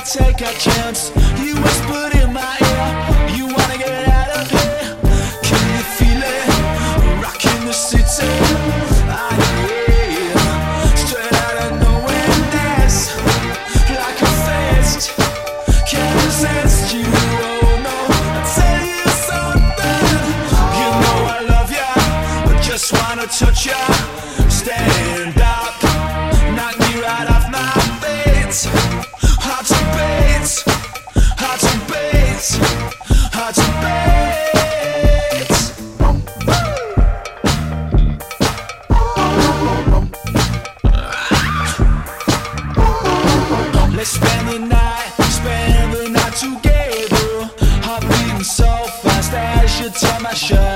take a chance. You whispered in my ear, you wanna get out of here. Can you feel it? Rocking the city. I hear straight out of nowhereness, like a fist. Can't resist you, oh no. I'll tell you something. You know I love ya, I just wanna touch ya. Stand up, knock me right off my feet. Hard to beat, hard to beat, hard to beat. Let's spend the night together. Heart beating so fast I should tie my shirt.